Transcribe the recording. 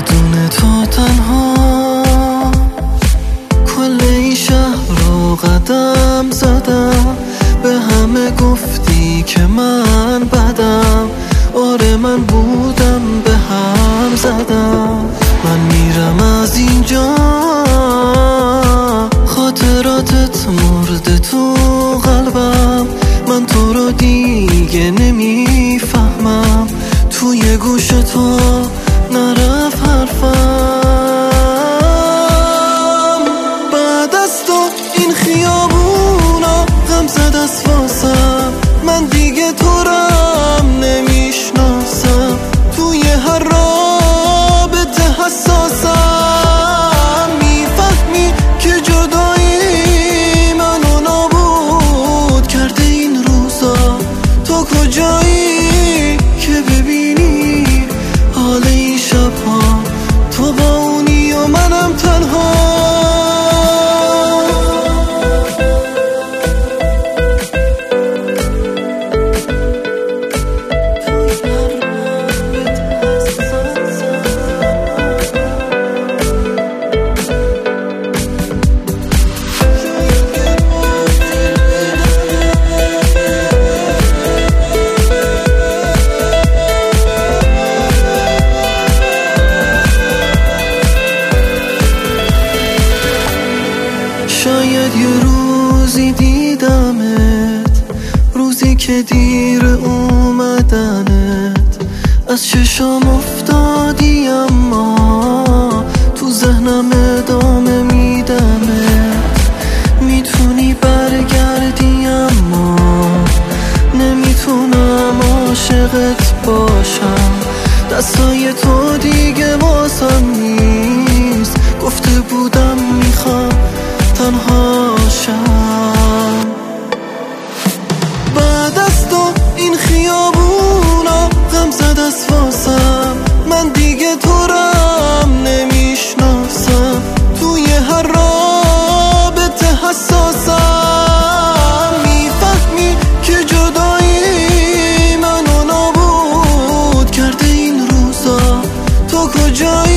بدون تو تنها کل این شهر رو قدم زدم، به همه گفتی که من بدم، آره من بودم به هم زدم. من میرم از اینجا، خاطراتت مرده تو قلبم، من تو رو دیگه نمیفهمم، توی گوش تو نرفت حرفم. بعد از تو این خیابونا غم زد از واسم، من دیگه تو رم نمیشناسم، توی هر رابطه حساسم. میفهمی که جدایی منو نابود کرده این روزا، تو کجایی که ببینی حال این شبها، تو با اونی و منم تنها. شاید یه روزی دیدمت، روزی که دیر اومدنت از چشام افتادی، اما تو ذهنم ادامه میدمت. میتونی برگردی اما نمیتونم عاشقت باشم، دستای تو دیگه واسم نیست، گفته بودم میخوام تنها شم. بعد از تو این خیابونا غم زد از واسم، من دیگه تو رم نمیشناسم، توی هر رابطه حساسم. میفهمی که جدایی منو نابود کرده این روزا، تو کجایی